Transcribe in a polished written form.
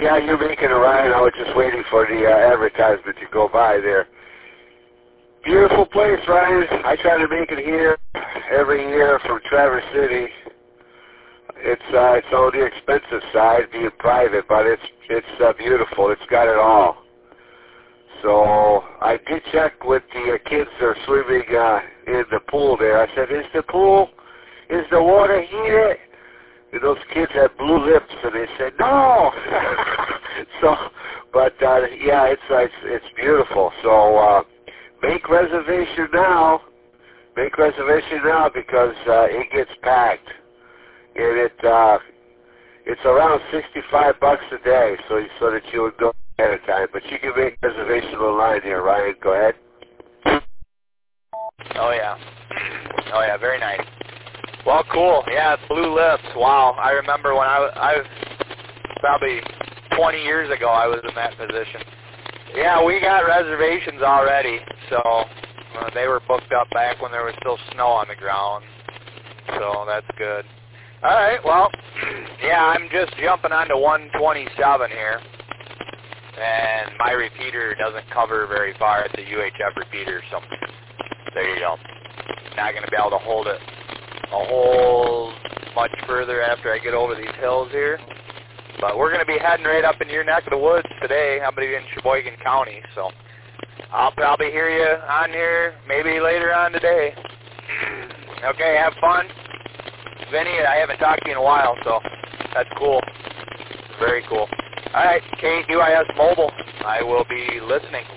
Yeah, you're making a ride. I was just waiting for the advertisement to go by there. Beautiful place, Ryan. I try to make it here every year from Traverse City. It's on the expensive side, being private, but it's beautiful. It's got it all. So I did check with the kids that are swimming in the pool there. I said, is the water heated? And those kids had blue lips, and they said, no. So, but yeah, it's beautiful. So make reservation now. Make reservation now because it gets packed, and it's around $65 a day, so that you would go ahead of time. But you can make reservation online here, Ryan. Go ahead. Oh yeah, very nice. Well, cool. Yeah, it's Blue Lips. Wow, I remember when I was probably 20 years ago I was in that position. Yeah, we got reservations already, so they were booked up back when there was still snow on the ground. So that's good. All right, well, yeah, I'm just jumping onto 127 here, and my repeater doesn't cover very far at the UHF repeater, so there you go. Not going to be able to hold it a whole much further after I get over these hills here. But we're going to be heading right up in your neck of the woods today. I'm going to be in Sheboygan County, so I'll probably hear you on here maybe later on today. Okay, have fun. Vinny, I haven't talked to you in a while, so that's cool. Very cool. All right, KUIS Mobile, I will be listening.